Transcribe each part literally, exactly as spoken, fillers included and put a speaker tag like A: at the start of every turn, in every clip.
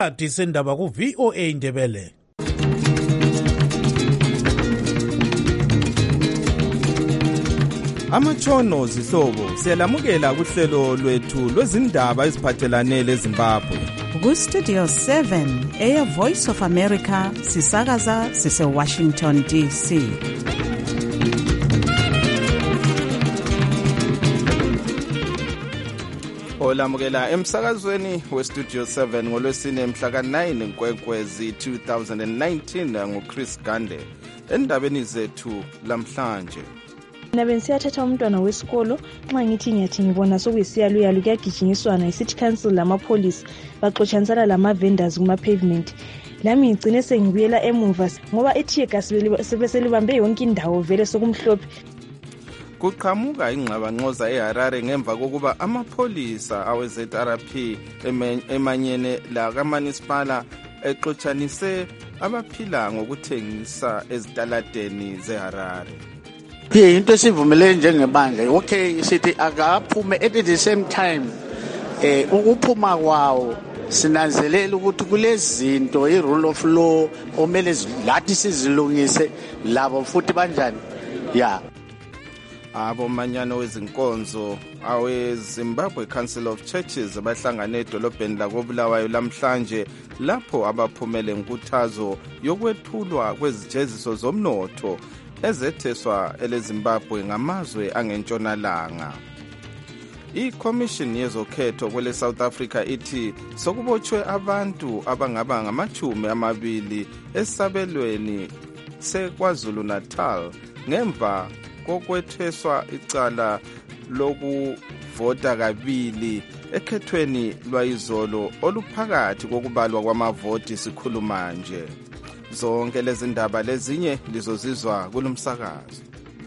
A: Disendaba ku V O A Ndebele.
B: Amatshono zihlobo siyalamukela kuhlelo lwethu lwezindaba eziphathelane leZimbabwe.
C: Ku Studio seven eya Voice of America sisakaza sise Washington D C.
B: Olamukela emsakazweni we Studio seven ngolwesine mhla ka nine Nkwenkwezi two thousand nineteen nguChris Gande. Endabeni zethu lamhlanje.
D: Mina bensiyathatha umntwana wesikolo nxa ngithi ngiyathi ngibona sokuyisiyaluyalu kuyagijinyiswana iCity Council lamapolisi baxotshanisana lama vendors kuma pavement. Lami ngicine sengibuyela emuva ngoba ithi egasibeli sebeselibambe yonke indawo vele sokumhlophe.
B: Kuqhamuka ingxabangxoza eHarare ngemva kokuba amapolisa awe-Z R P emanyene la kaManispala exotshanise abaphila ngokuthengisa ezitaladeni zeHarare.
E: Ye into esivumele njengebandla okay sithi akaphume at the same time eh ukuphuma kwawo sinanzelela ukuthi kulezinto i-rule of law omele lathi sizilungise labo futhi banjani ya
B: abo manyano wezinkonzo awe Zimbabwe Council of Churches abahlangane edolobheni la koBulawayo lamhlanje lapho abaphumele nkuthazo yokwethulwa kwezijeziso zomnotho ezetheswa eleZimbabwe ngamazwe angentshonalanga. I-Commission yezokhetho kwele South Africa ithi sokubotshwe abantu abangaba ngamachumi amabili esabelweni seKwaZulu Natal ngemva kokwetheswa icala lokuvota kabili ekhethweni lwayizolo oluphakathi kokubalwa kwamavoti sikhuluma nje. Zonke lezi ndaba lezinye lizozizwa kulomsakazo.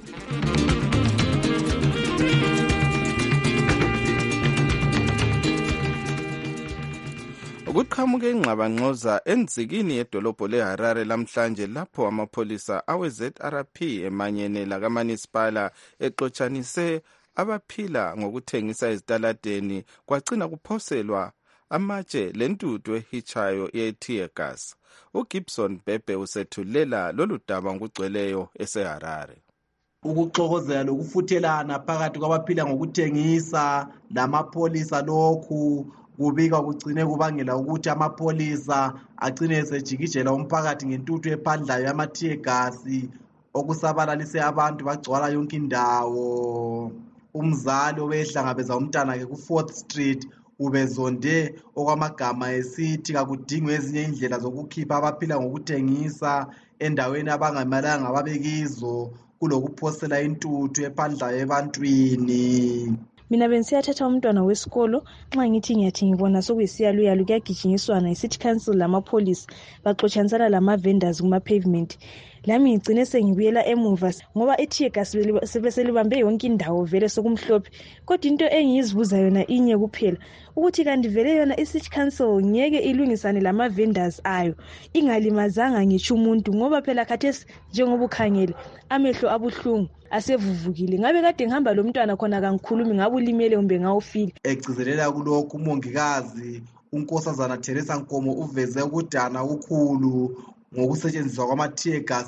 B: Ukuqhamuka ingxabangxoza enzikini yedolobho leHarare lamhlanje lapho amapolisa awe-Z R P emanyene la kaManispala exotshanise abaphila ngokuthengisa ezitaladeni kwagcina kuphoselwa amatshe lentuthu ehichayo ye-tear gas. uGibson Bebe usethulela lolu daba ngugcweleyo eseHarare.
F: Ukuxokozela lokufuthelana phakathi kwabaphila ngokuthengisa lamapolisa lokhu kubika kugcine kubangela ukuthi amapolisa agcine esejikijela umphakathi ngentuthu ephandlayo yama-tear gas okusabalalise abantu bagcwala yonke indawo. Umzali obehlangabeza umntana-ke ku-fourth street ubezonde okwamagama esithi kakudingwe ezinye indlela zokukhipha abaphila ngokuthengisa endaweni abangamelanga babekizo kulokuphosela intuthu ephandlayo ebantwini.
D: Mina bensiyathatha umntwana wesikolo nxa ngithi ngiyathi ngibona sokuyisiyaluyalu kuyagijinyiswana iCity Council lamapolisi baxotshanisana lama vendors kuma pavement. Lami ngicine sengibuyela emuva ngoba ithi egasibeli sebeselibambe yonke indawo vele sokumhlophe. Kodwa into engiyizibuza yona inye kuphela ukuthi kanti vele yona iCity Council ngeke ilungisane lama vendors ayo ingalimazanga ngitsho umuntu ngoba phela khathesi njengoba ukhangele amehlo abuhlungu asevuvukile. Ngabe kade ngihamba lo mntwana khona kangikhulumi ngabe ulimele kumbe ngawufile.
F: Egcizelela kulokhu umongikazi uNkosazana Teresa Nkomo uveze ukudana okukhulu ngokusetshenziswa kwama-tear gas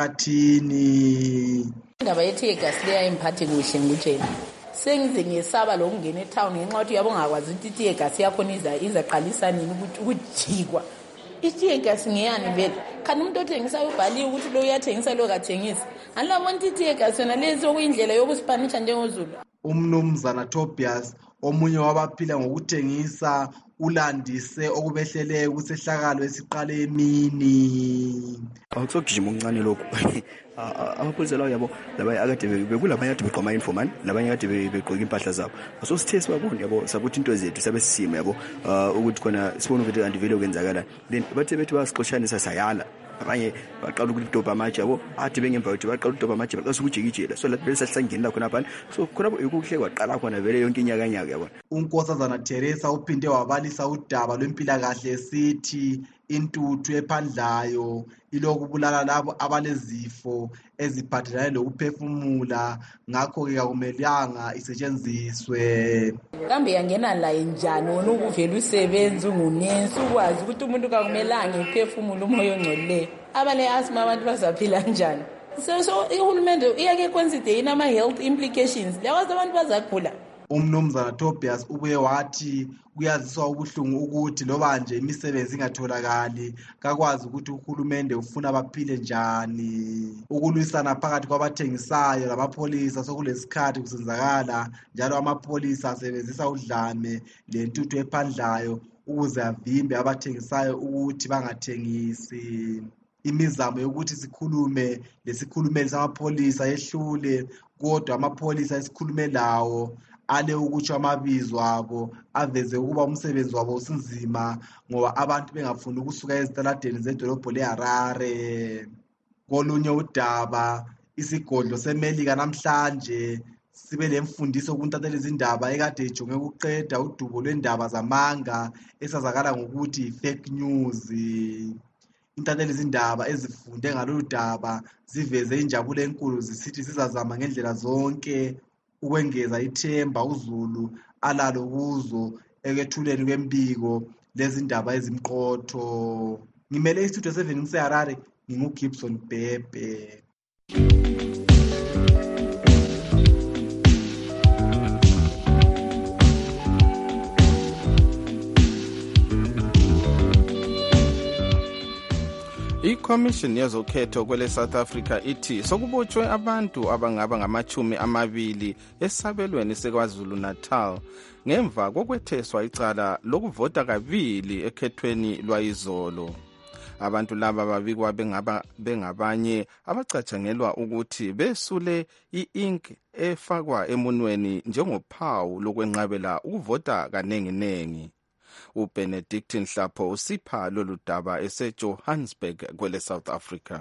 F: emphakathini.
G: Indaba ye-tear gas leya imphathi kuhle ngitshela. Sengize ngiyesaba lokungena etown ngenxa yokuthi yabo ngakwazi ukuthi i-tear gas yakhona izaqalisa nini ukujikwa. I-tear gas ngiyani vele? Kanti umuntu othengisayo ubhaliwe ukuthi lo uyathengisa lo kathengisi. Anilabona i-tear gas yona lezi okuyindlela yokusipanisha njengozulu.
F: Umnumzana Tobias omunye wabaphila ngokuthengisa ulandise okubehleleyo kusehlakalo esiqale emini.
H: Awusogijima uncane lokho. Amapolisa lawo yabo labanye akade bekulabanye akade begqoma informant labanye akade begqoka impahla zabo. Asosithe sibabona yabo sabuthi into zethu sabe sisima yabo ukuthi khona sibone ukuthi kanti vele kwenzakala. Then bathe bethi basixoshanisa sayala. Abanye baqala ukudoba amatshe yabo athi bengemva ukuthi baqala ukudoba amatshe baqala ukujikijela so lathi besasangena khona phana so khona ukuhle kwaqala khona vele yonke inyakanyaka yabona.
F: uNkosazana Teresa uphinde wabalisa udaba lwempilakahle esithi intuthu ephandlayo ilokubulala labo abalezifo eziphathelane lokuphefumula, ngakho-ke akumelanga isetshenziswe.
G: Kambe yangena la njani wona ukuvela usebenzi ungunensi ukwazi ukuthi umuntu kakumelanga ephefumula umoya ongcolileyo? Abale asthma abantu bazaphila njani? So so ihulumende iyake kwenza ideyina ama health implications. Lawazi abantu bazagula.
F: Umnumzana Tobias ubuye wathi kuyaziswa ubuhlungu ukuthi loba nje imisebenzi ingatholakali kakwazi ukuthi uhulumende ufuna baphile njani. Ukulwisana phakathi kwabathengisayo labapholisa sokulesikhathi kusenzakala, njalo amapholisa asebenzisa udlame lentuthu ephandlayo ukuze avimbe abathengisayo ukuthi bangathengisi. Imizamo yokuthi sikhulume lesikhulumeli samapholisa yehlule, kodwa amapholisa esikhulume lawo ale ukutsho amabizo abo aveze ukuba umsebenzi wabo usinzima ngoba abantu bengafuni ukusuka ezitaladeni zedolobho leHarare. Kolunye udaba, isigodlo seMelika namhlanje sibe lemfundiso kuntatheleli izindaba ekade ijonge ukuqeda udubo lwendaba zamanga esazakala ngokuthi fake news. Intatheli izindaba ezifunde ngalolu daba ziveze injabulo enkulu zisithi sizazama ngendlela zonke ukwengeza ithemba uZulu alalo kuzo ekwethuleni kwembiko lezindaba ezimqotho. Ngimele istudio seven ngiseHarare, nginguGibson Bhebhe.
B: iCommission yezokhetho kwele South Africa ithi sokubotshwe abantu abangaba ngamachumi amabili esabelweni seKwaZulu Natal ngemva kokwetheswa icala lokuvota kabili ekhethweni lwayizolo. Abantu laba babikwa bengaba bengabanye abacatshangelwa ukuthi besule i-ink efakwa emunweni njengophawu lokwenqabela ukuvota kanenginengi. uBenedict Nhlapho usipha lolu daba eseJohannesburg kwele South Africa.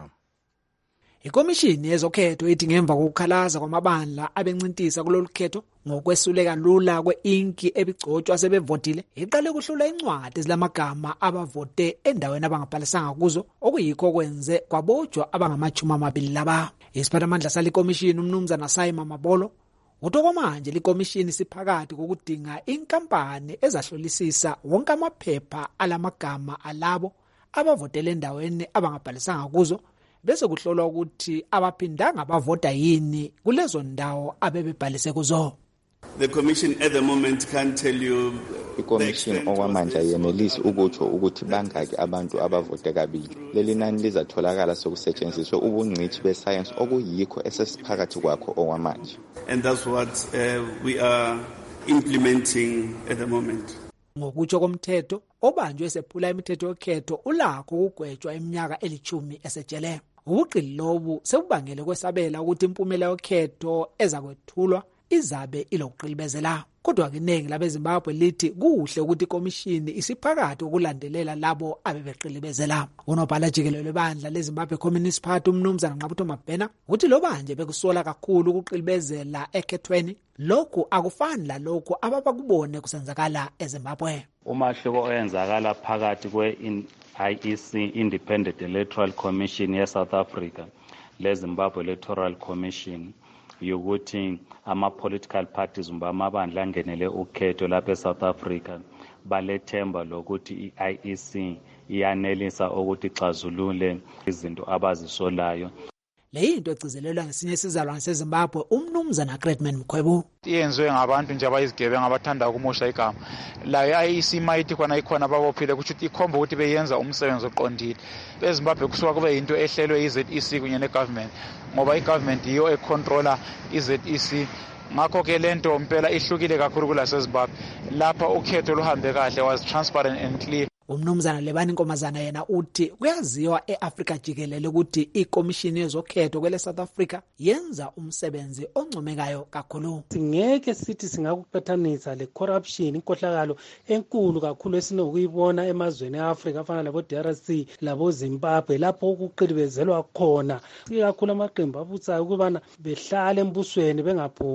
I: Ikomishini yezokhetho ithi ngemva kokukhalaza kwamabandla abencintisa kulolu khetho ngokwesuleka lula kwe-inki ebigcotshwa sebevotile, iqale kuhlula incwadi ezilamagama abavote endaweni abangabhalisanga kuzo, okuyikho kwenze kwabotshwa abangamachumi amabili laba. Isiphathamandla sale komishini umnumzana Simon Mabolo uthi okwamanje likomishini siphakathi kokudinga inkampani ezahlolisisa wonke amaphepha alamagama alabo abavotele endaweni abangabhalisanga kuzo, bese kuhlolwa ukuthi abaphindanga abavota yini kulezo ndawo abebebhalise kuzo.
J: The commission at the moment can't tell you.
K: iCommission okwamanje ayenelisi ukutsho ukuthi bangaki abantu abavote kabili. Leli nani lizatholakala sokusetshenziswa ubungcithi besayensi okuyikho esesiphakathi kwakho okwamanje.
J: And that's what uh, we are implementing at the moment.
I: Ngokutsho komthetho obanjwe sephula imithetho yokhetho ulakho ukugwetshwa iminyaka elithumi esejele. Ubuqili lobu sebubangele kwesabela ukuthi impumela yokhetho ezakwethulwa izabe ilokuqilibezela. Kodwa keningi labeZimbabwe lithi kuhle ukuthi ikomishini isiphakathi ukulandelela labo abebeqilibezela. Unobhala jikelele bandla leZimbabwe Communist Party umnumzana Nqabutho Mabhena uthi lo banje bekusola kakhulu ukuqilibezela ekhethweni, lokhu akufani la lokho ababakubone kusenzakala eZimbabwe.
L: Umahluko oyenzakala phakathi kwe-I E C Independent Electoral Commission ye-South Africa leZimbabwe Electoral Commission yokuthi ama-political parties umba amabandla angenele ukhetho lapha eSouth Africa balethemba lokuthi i-I E C iyanelisa ukuthi ixazulule izinto abazisolayo.
I: Leyinto egcizelelwa ngesinye isizalwane seZimbabwe umnumzana Gretman Mkhwebo.
M: Iyenziwe ngabantu nje abayizigebenga abathanda ukumosha igama. La i-I E C mayithi khona ikhona ababophile kuthi ikhomba ukuthi beyenza umsebenzi oqondile. EZimbabwe kusuka kube into ehlelwe i-Z E C kunye negovernment ngoba igovernment iyo econtroller i-Z E C. Ngakho ke lento impela ihlukile kakhulu kulaseZimbabwe. Lapha ukhetho luhambe kahle, was transparent and clear.
I: Umnumzana Lebani Nkomazana yena uthi kuyaziwa eAfrika jikelele ukuthi ikomishini yezokhetho kwele South Africa yenza umsebenzi oncomekayo kakhulu.
N: Singeke sithi singakuqhathanisa le corruption inkohlakalo enkulu kakhulu esinokuyibona emazweni eAfrika afana labo D R C labo Zimbabwe lapho ukuqilibezelwa khona kakhulu amaqembu abusayo ukubana behlale embusweni bengaphumi.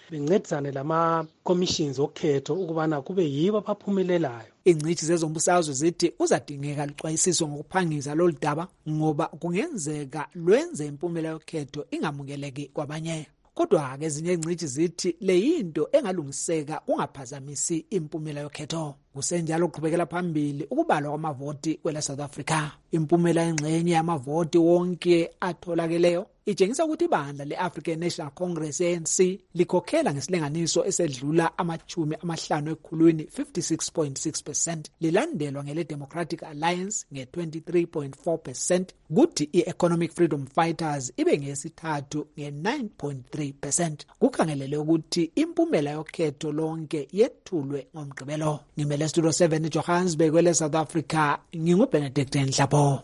N: bencedisane lama commissions okhetho ukubana kube yibo abaphumelelayo.
I: Ingcithi zezombusazwe zithi uzadingeka luxwayisiso ngokuphangisa lolu daba ngoba kungenzeka lwenze impumela yokhetho ingamukeleki kwabanye. Kodwa ke ezinye ingcithi zithi le yinto engalungiseka kungaphazamisi impumela yokhetho. Kusenjalo kuqhubekela phambili ukubalwa kwamavoti kwela South Africa. Impumela engxenye yamavoti wonke atholakeleyo itshengisa ukuthi ibandla le-African National Congress A N C likhokhela ngesilinganiso esedlula amachumi amahlanu ekhulwini fifty-six point six percent, lilandelwa ngele Democratic Alliance nge twenty-three point four percent, kuthi i-Economic Freedom Fighters ibe ngesithathu nge nine point three percent. Kukhangelele ukuthi impumela yokhetho lonke yethulwe ngomgqibelo. Ngimele Studio seven eJohannesburg kwele South Africa, nginguBenedict Nhlapho.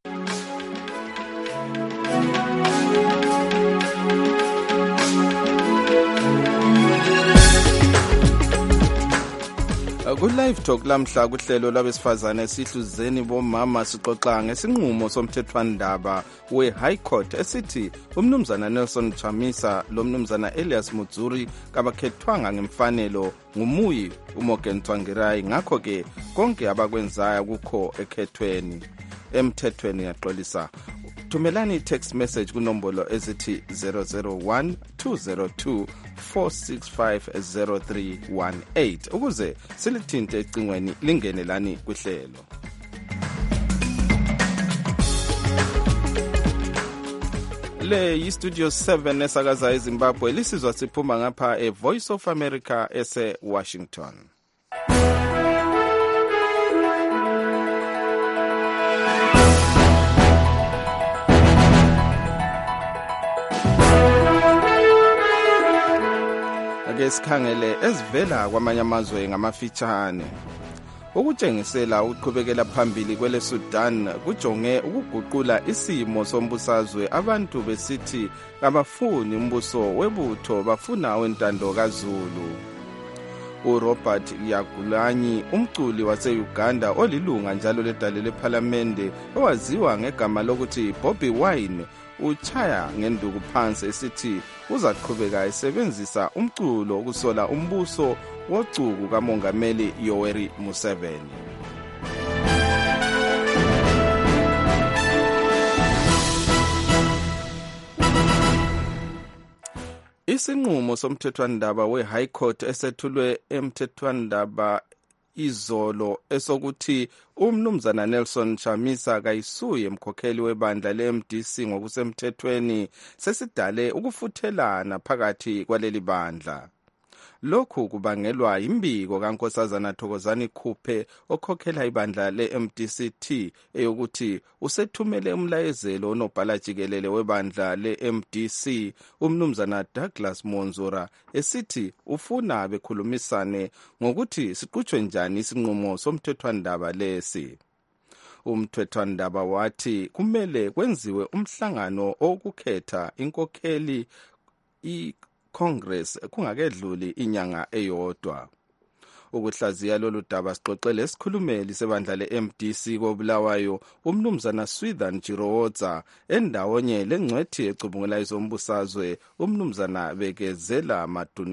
B: Ku-Live Talk lamhla kuhlelo lwabesifazane sihluzeni bomama sixoxa ngesinqumo somthethwandaba we-High Court esithi umnumzana Nelson Chamisa lo mnumzana Elias Mutsuri kabakhethwanga ngemfanelo ngumuyi uMorgan Tsvangirai, ngakho-ke konke abakwenzayo kukho ekhethweni emthethweni yaxolisa. Thumelani text message kunombolo ezithi zero zero one two zero two four six five zero three one eight ukuze silithinte ecingweni lingenelani kuhlelo. Le yi-Studio seven esakaza eZimbabwe, lisizwa siphuma ngapha e-Voice of America ese-Washington. Ake sikhangele ezivela kwamanye amazwe ngamafitshane. Ukutshengisela ukuqhubekela phambili kwele Sudan kujonge ukuguqula isimo sombusazwe, abantu besithi abafuni umbuso webutho, bafuna wentando kaZulu. uRobert Yagulanyi, umculi wase-Uganda olilunga njalo ledale lephalamende owaziwa ngegama lokuthi Bobby Wine, uchaya ngenduku phansi esithi uzaqhubeka esebenzisa umculo ukusola umbuso wocuku kaMongameli Yoweri Museveni. Isinqumo somthethwandaba we-High Court esethulwe emthethwandaba izolo esokuthi umnumzana Nelson Chamisa kayisuye emkhokheli webandla le-M D C ngokusemthethweni sesidale ukufuthelana phakathi kwaleli bandla. Lokhu kubangelwa imbiko kaNkosazana Thokozani Khuphe okhokhela ibandla le-M D C T eyokuthi usethumele umlayezelo onobhala jikelele webandla le-M D C umnumzana Douglas Monzora esithi ufuna bekhulumisane ngokuthi siqhutshwe njani isinqumo somthethwandaba lesi. Umthethwandaba wathi kumele kwenziwe umhlangano okukhetha inkokheli i Congress kungakedluli inyanga eyodwa. Ukuhlaziya lolu daba sixoxele isikhulumeli sebandla le-M D C koBulawayo umnumzana Swithan Jirowoza endawonye lengcwethi ecubungula izombusazwe umnumzana Bekezela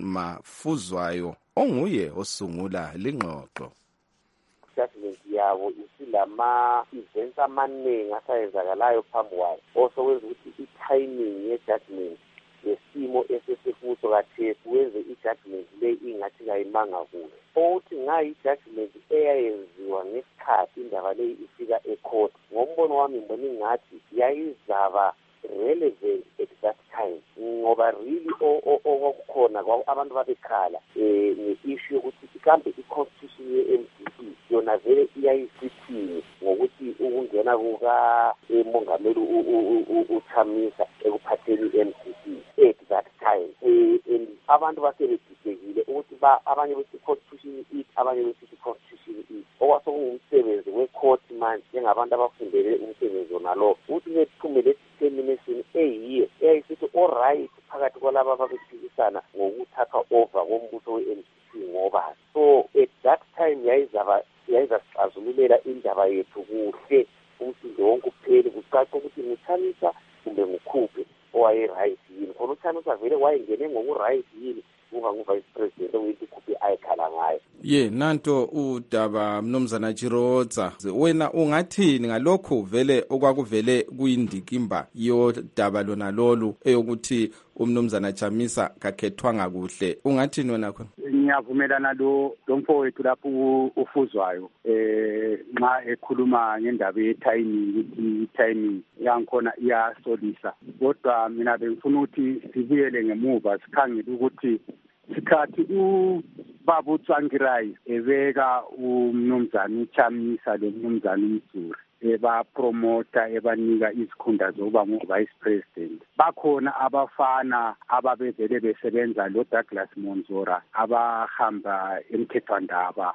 B: Mafuzwayo onguye osungula lingxoxo.
O: Judgment yabo isilama events amaningi asayenzakalayo phambi kwayo, osokwenza ukuthi i-timing ye-judgment lesimo esesifuso kathesi wenze i-judgment le ingathi kayimanga kuhle. Othi ngayi judgment eyayenziwa ngesikhathi indaba le ifika ecourt, ngombono wami ngibona ingathi yayizaba relevant at that time ngoba really okukhona abantu babekhala eh nge-issue yokuthi kambe i-constitution ye-M D C yona vele iyayisithini ngokuthi ukungena kuka umongameli uChamisa ekuphatheni i-M D C at that time. Eh abantu basebedidekile ukuthi ba abanye bese constitution it abanye bese constitution it okwasokungumsebenzi we-court manje njengabantu abafundele umsebenzi nalo ukuthi ngethumele determination eyiye eyisithi all right phakathi kwalabo ababephikisana ngokuthatha over kombuso we-M D C ngoba so at that time yayizaba yayizasixazululela indaba yethu kuhle umsindo wonke uphele kucaca ukuthi ngichamisa kumbe ngikhuphe owaye right yini khona uChamisa vele wayengene ngoku right yini uyibuka nguvice president oyithi ikhuphe ayikhala ngayo.
B: Ye nanto udaba mnumzana Chiroza, wena ungathini ngalokho vele okwakuvele kuyindikimba yodaba lona lolu eyokuthi umnumzana Chamisa kakhethwanga kuhle, ungathini wena khona?
P: Ngiyavumelana lo lomfowethu lapho ufuzwayo eh nxa ekhuluma ngendaba ye-timing ukuthi i-timing yangikhona iyasolisa, kodwa mina bengifuna ukuthi sibuyele ngemuva sikhangele ukuthi sikhathi ubaba uTsvangirai ebeka umnumzana uChamisa lo mnumzana uMsuri eba promota ebanika izikhundla zokuba ngu-vice president, bakhona abafana ababevele besebenza lo Douglas Monzora abahamba emthethwandaba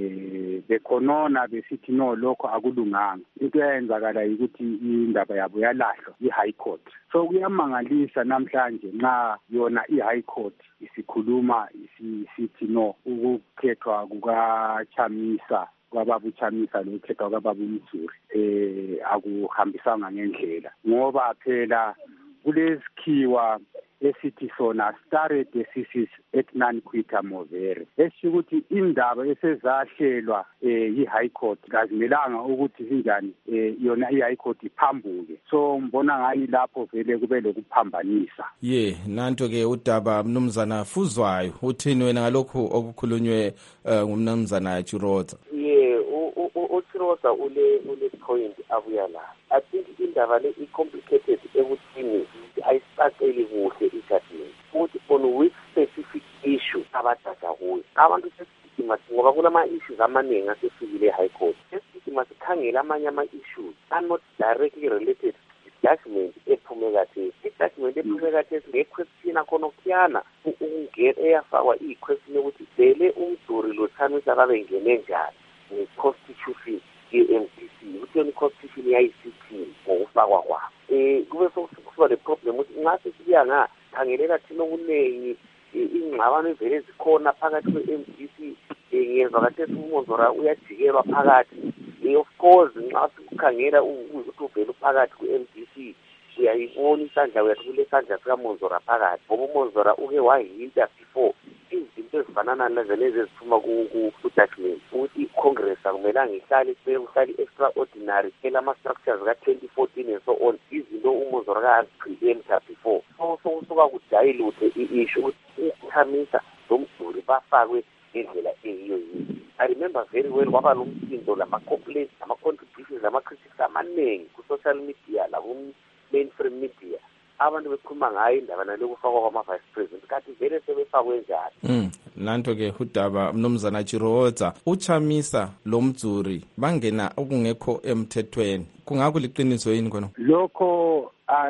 P: eh bekhonona besithi no lokho akulunganga. Into eyenzakala ukuthi indaba yabo yalahlwa i-high court. So kuyamangalisa namhlanje nxa yona i-high court isikhuluma isithi no ukukhethwa kukaChamisa kwababa uChamisa lokukhethwa kwababa uMsuri eh akuhambisanga ngendlela, ngoba phela kulesikhiwa esithi sona stare decisis et non quitta movere, esho ukuthi indaba esezahlelwa eh i-high court kazimelanga ukuthi sinjani eh yona i-high court iphambuke. So mbona ngani lapho vele kube lokuphambanisa.
B: Ye nanto ke udaba mnumzana Fuzwayo, uthini wena ngalokho okukhulunywe ngumnumzana Chiroza?
O: Ye uChiroza ule ule point abuya la. I think indaba le i-complicated ekuthini ayisaceli kuhle i-judgment ukuthi on which specific issue abadada kuyo. Abantu sesidima ngoba kulama-issues amaningi asefikile e-high court. Sesidima sikhangela amanye ama-issues are not directly related to judgment ephume kathesi. I-judgment ephume kathesi nge-question akhona okuyana ukungena eyafakwa iyi-question yokuthi vele uMduri lo Chamisa babengene njani ne-constitution ye-M D C ukuthi yona i-constitution yayisithini ngokufakwa kwabo. Eh kube sokuba le problem ukuthi ngase sibuya nga khangelela thina okuningi ingxabano evele zikhona phakathi kwe-M D C ngiyezwa kathesi uMonzora uyajikelwa phakathi. Of course nxa sikukhangela ukuthi uvele phakathi kwe-M D C uyayibona isandla uyathi kule sandla sikaMonzora phakathi, ngoba uMonzora uke wahinta before izinto ezifanana lezi eziphuma ku-judgment ukuthi i-Congress akumelanga ihlale ihlale extraordinary phela ama-structures ka-twenty fourteen and so on, izinto uMonzora ka-preempta before. So so kusuka kudayiluthe i-issue ukuthi uChamisa noMduri bafakwe ngendlela eyiyo yiyo. I remember very well kwaba lo msindo lama-complaints nama-contributions nama-critics amaningi ku-social media laku-mainstream media, abantu bekhuluma ngayo indaba nalokufakwa kwama-vice president kathi vele sebefakwe njani.
B: Mm. Nanto ke udaba mnumzana Chiroza, uChamisa lo Mduri bangena okungekho emthethweni, kungakuliqiniso yini khona?
P: Lokho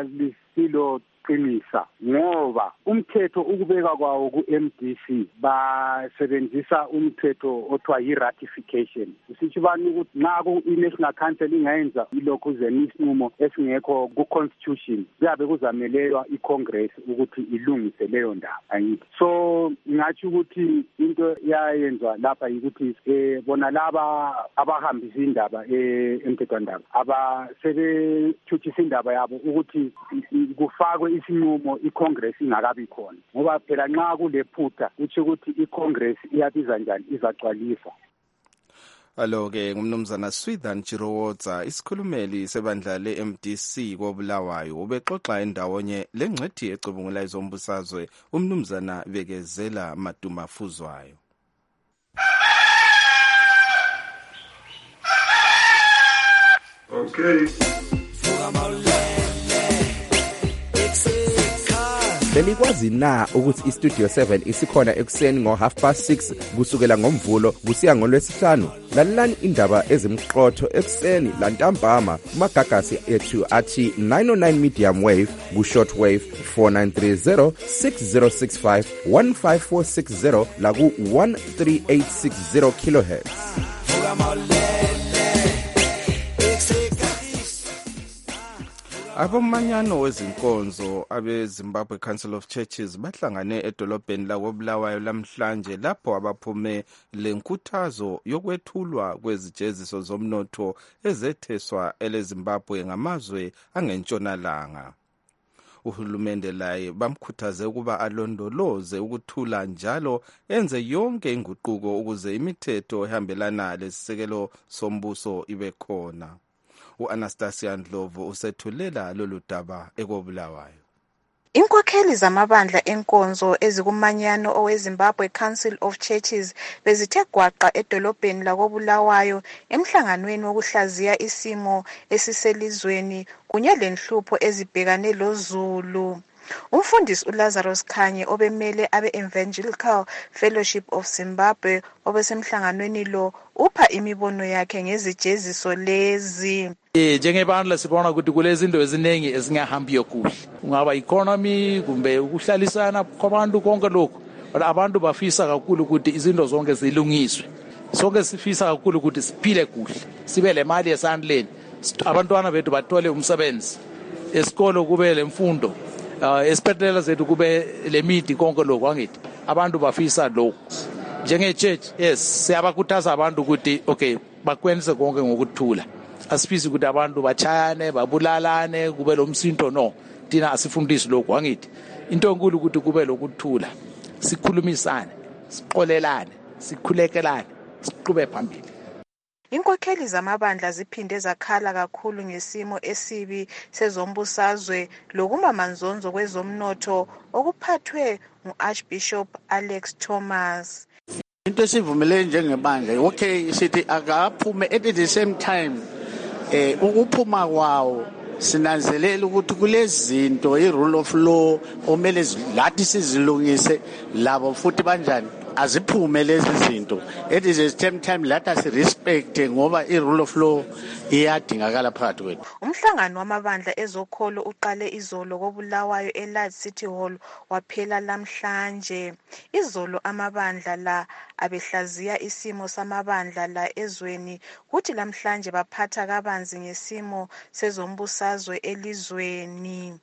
P: alisilo qinisa ngoba umthetho ukubeka kwawo ku-M D C basebenzisa umthetho othiwa yi-ratification. Usitsho bani ukuthi nxa i-National Council ingayenza ilokhu zenisinqumo esingekho ku-constitution kuyabe kuzamelelwa i-Congress ukuthi ilungise leyo ndaba, angithi. So ngathi ukuthi into yayenzwa lapha yikuthi eh bona laba abahambisa indaba emthethwandaba abasebethuthisa indaba yabo ukuthi kufakwe isinqumo i-Congress ingakabi khona, ngoba phela nxa kulephutha uthi ukuthi i-Congress iyabiza njani izagcwalisa.
B: Alo ke ngumnumzana Swithan Chiroza, isikhulumeli sebandla le-M D C koBulawayo, ubexoxa endawonye lengcwethi ecubungula izombusazwe umnumzana Bekezela Maduma Fuzwayo.
Q: Okay. Benikwazi na ukuthi iStudio seven isikhona ekuseni ngo half past six kusukela ngomvulo kusiya ngolwesihlanu? Lalelani indaba ezimqotho ekuseni lantambama kumagagasi ethu athi nine oh nine medium wave ku short wave four nine three zero six zero six five one five four six zero la ku one three eight six zero kilohertz.
B: Abomanyano wezinkonzo abe Zimbabwe Council of Churches bahlangane edolobheni la koBulawayo lamhlanje lapho abaphume lenkuthazo yokwethulwa kwezijeziso zomnotho ezetheswa ele Zimbabwe ngamazwe angentshonalanga. Uhulumende laye bamkhuthaze ukuba alondoloze ukuthula njalo enze yonke inguquko ukuze imithetho ehambelana lesisekelo sombuso ibe khona. U-Anastasia Ndlovu usethulela lolu daba ekobulawayo.
R: Inkokheli zamabandla enkonzo ezikumanyano oweZimbabwe Council of Churches bezithe gwaqa edolobheni lakobulawayo emhlanganweni wokuhlaziya isimo esiselizweni kunye lenhlupho ezibhekane loZulu. Umfundisi uLazarus Khanye obemele abe-Evangelical Fellowship of Zimbabwe obesemhlanganweni lo upha imibono yakhe ngezijeziso lezi.
S: Eh njengebandla sibona ukuthi kulezinto eziningi ezingahambiyo kuhle. Ungaba economy kumbe ukuhlalisana kwabantu konke lokho. Abantu bafisa kakhulu ukuthi izinto zonke zilungiswe. Sonke sifisa kakhulu ukuthi siphile kuhle. Sibe le mali esandleni. Abantwana bethu bathole umsebenzi. Esikolo kube lemfundo. Uh, esiphetela zethu kube lemidi konke lokho angithi abantu bafisa lokho njenge church yes siyabakhuthaza abantu ukuthi okay bakwenze konke ngokuthula asifisi ukuthi abantu bachayane babulalane kube lomsinto no thina asifundisi lokho angithi into enkulu ukuthi kube lokuthula sikhulumisane siqolelane sikhulekelane siqhube phambili.
R: Inkokheli zamabandla ziphinde zakhala kakhulu ngesimo esibi sezombusazwe lokumamanzonzo kwezomnotho okuphathwe ngu-Archbishop Alex Thomas.
E: Into esivumele njengebandla okay sithi akaphume at the same time eh ukuphuma kwawo sinanzelela ukuthi kulezinto i-rule of law omele lathi sizilungise labo futhi banjani aziphume lezi zinto at the same time let us respect ngoba i-rule of law iyadingakala phakathi kwethu.
R: Umhlangano wamabandla ezokholo uqale izolo kobulawayo eLarge City Hall waphela lamhlanje. Izolo amabandla la abehlaziya isimo samabandla la ezweni kuthi lamhlanje baphatha kabanzi ngesimo sezombusazwe elizweni.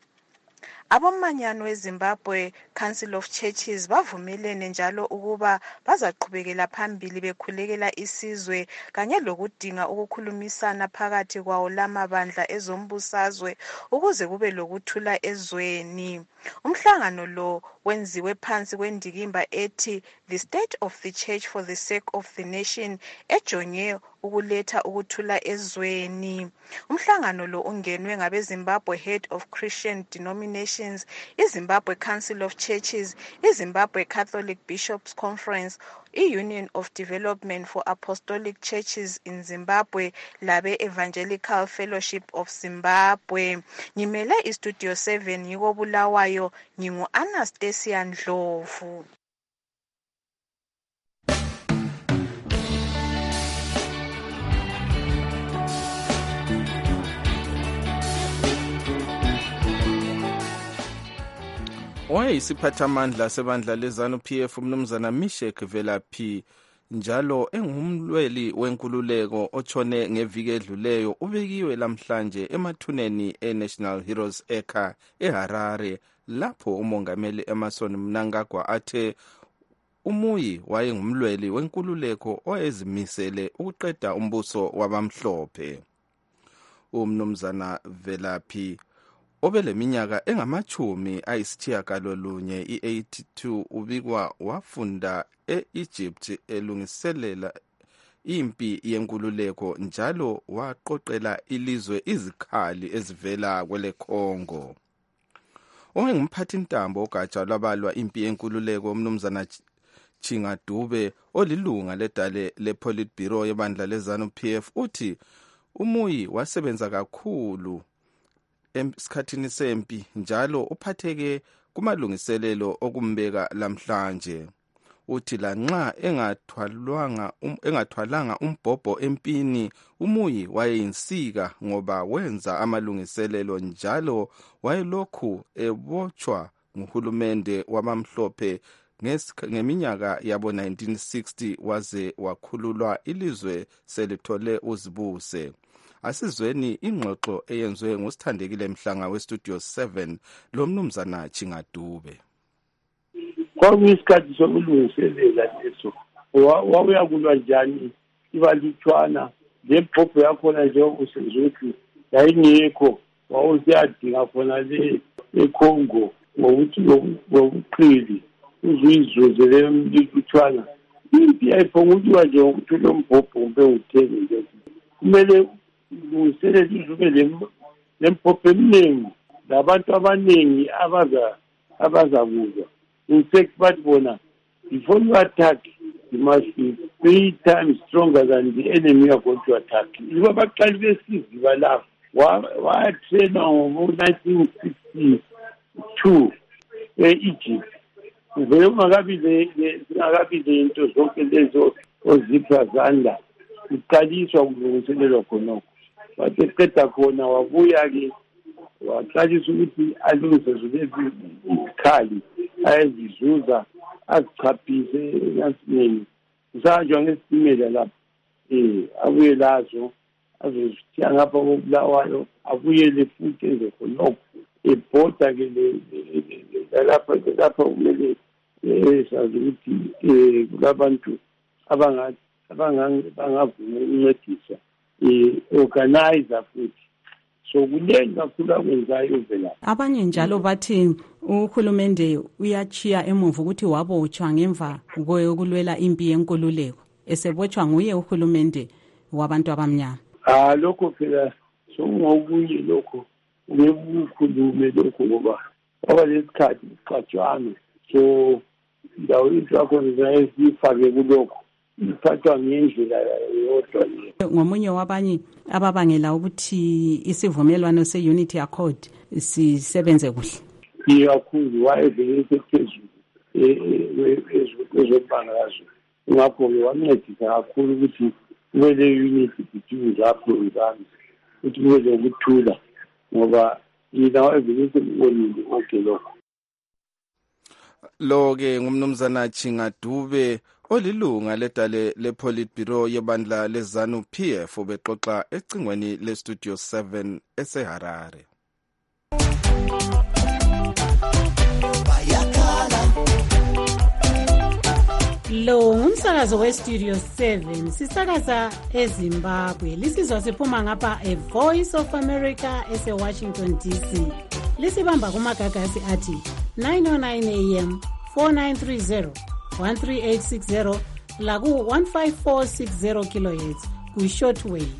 R: Abomanyano weZimbabwe Council of Churches bavumelene njalo ukuba bazaqhubekela phambili bekhulekela isizwe kanye lokudinga ukukhulumisana phakathi kwawo lamabandla ezombusazwe ukuze kube lokuthula ezweni. Umhlangano lo wenziwe phansi kwendikimba ethi The State of the Church for the Sake of the Nation ejonge ukuletha ukuthula ezweni. Umhlangano lo ungenwe ngabe Zimbabwe Head of Christian Denominations, iZimbabwe Council of Churches, iZimbabwe Catholic Bishops Conference, i-Union of Development for Apostolic Churches in Zimbabwe labe Evangelical Fellowship of Zimbabwe. Ngimele iStudio seven ngikobulawayo ngingu Anastasia Ndlovu.
B: Wayeyisiphathamandla sebandla lezanu P F umnumzana Mishek Velaphi njalo engumlweli wenkululeko otshone ngeviki edluleyo ubekiwe lamhlanje emathuneni eNational Heroes Acre eHarare lapho umongameli Emmerson Mnangagwa athe umuyi wayengumlweli wenkululeko oyezimisele ukuqeda umbuso wabamhlophe. Umnumzana Velaphi obeleminyaka engamachumi ayisitshiyagalolunye i-eighty-two ubikwa wafunda e-Egypt elungiselela impi yenkululeko njalo waqoqela ilizwe izikhali ezivela kwele Congo. Owayengumphathintambo ogatsha lwabalwa impi yenkululeko umnumzana Chinga Dube olilunga ledale le-Politburo yebandla lezanu P F uthi umuyi wasebenza kakhulu esikhathini sempi njalo uphatheke kumalungiselelo okumbeka lamhlanje. Uthi lanxa engathwalwanga um, engathwalanga umbhobho empini umuyi wayeyinsika ngoba wenza amalungiselelo njalo wayelokhu ebotshwa nguhulumende wabamhlophe ngeminyaka yabo nineteen sixty waze wakhululwa ilizwe selithole uzibuse. Asizweni ingxoxo eyenzwe ngusithandekile Mhlanga weStudio seven lomnumzana Chinga Dube.
T: Kwakuyisikhathi sokulungiselela leso wawuya kulwa njani ibalutshwana lebhobho yakhona nje usenzuthi yayingekho wawusiyadinga khona le eCongo ngokuthi ngokuqili uzuyizuze leyo mlikuthwana impi yayiphonguliwa nje ngokuthi lo mbhobho mbe uthenge nje kumele ulungiselele izube lempopho eminingi labantu abaningi abaza abazakuzwa in fact bathi bona before you attack you must be three times stronger than the enemy you are going to attack. Yibo baqali besiziba lapho wathena ngo-nineteen sixty-two e-Egypt vele ungakabi zingakabi lento zonke lezo ozipha zandla uqaliswa kulungiselelwa khonokho wathi eqeda khona wabuya-ke waqalisa ukuthi alungise zolezi izikhali ayezizuza azichaphise enasineni kusahanjwa ngesitimela lapho um abuye lazo azozithiya ngapha kobulawayo abuyele futhi enze khonokho ebhoda-ke lapha lapha kumele sazi ukuthi um kulabantu bangavuma ukuncedisa i-organizer futhi so kuningi kakhulu akwenzayo vela.
C: Abanye njalo bathi uhulumende uyachiya emuva ukuthi wabotshwa ngemva kokulwela impi yenkululeko esebotshwa nguye uhulumende wabantu abamnyama.
T: Ah lokho phela sokungokunye lokho ngekukhulume lokho ngoba kwaba lesikhathi siqatshwana so ndawo into yakho zayifake kulokho iphathwa ngendlela yodwa.
C: Ngomunye wabanye ababangela ukuthi isivumelwano se-Unity Accord sisebenze kuhle.
T: Iyakhulu wayevele phezulu ezobhangazo ngakho-ke wancedisa kakhulu ukuthi kube le-unity between zaAfrikans ukuthi kube lokuthula ngoba yina wayevele sekubonile konke lokho.
B: Lo-ke ngumnumzana Chingadube olilunga ledale lePolitburo yebandla leZANU P F ubexoxa ecingweni leStudio seven eseHarare.
U: Lo ngumsakazo weStudio seven sisakaza eZimbabwe lisizwa siphuma ngapha a Voice of America eseWashington D C lisibamba kumagagasi athi nine oh nine A M four nine three zero one three eight six zero laku one five four six zero kilohertz ku shortwave.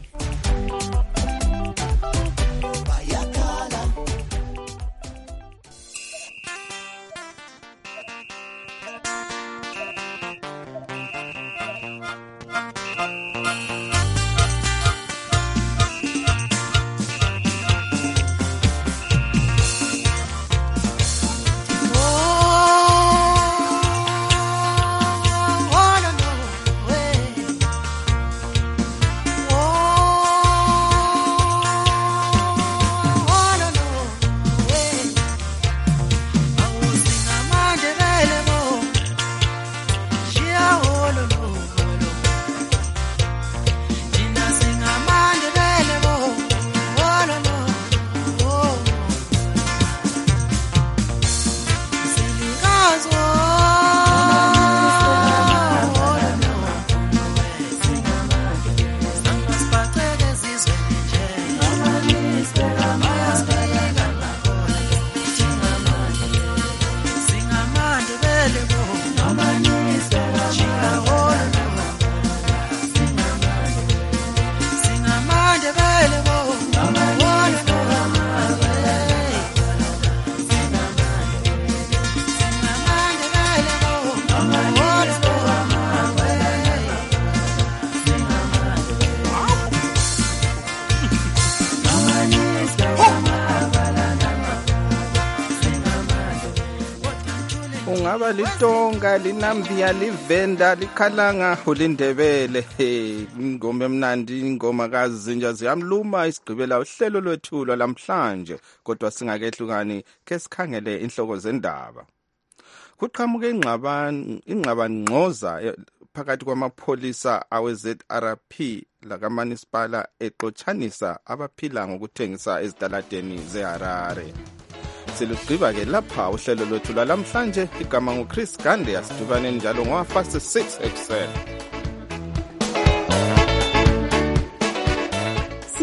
B: Ungaba litonga linambiya livenda likhalanga ulindebele ingoma emnandi ingoma kazinja ziyamluma isigqibela uhlelo lwethulo lamhlanje kodwa singakehlukani ke sikhangele inhloko zendaba. Kuqhamuke ingxabano ingxabangqoza phakathi kwamapholisa awe-Z R P lakaManisipala exotshanisa abaphila ngokuthengisa ezitaladeni zeHarare. Silugqiba-ke lapha uhlelo lwethu lwalamhlanje igama nguChris Gande asidubane njalo ngo-fast six ekuseni.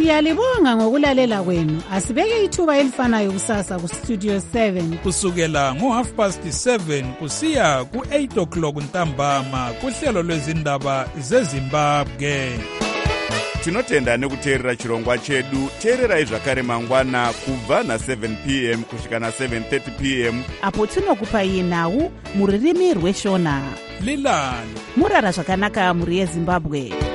U: Siyalibonga ngokulalela kwenu. Asibeke ithuba elifanayo kusasa ku Studio seven
A: kusukela ngo half past seven kusiya ku eight o'clock ntambama kuhlelo lwezindaba zeZimbabwe.
V: Tinotenda nekuteerera chirongwa chedu. Teererai zvakare mangwana kubva na seven p m kusvika na seven thirty p m
W: apo tinokupai nhau muririmi rweshona.
A: Lilani
W: murara zvakanaka muri yeZimbabwe.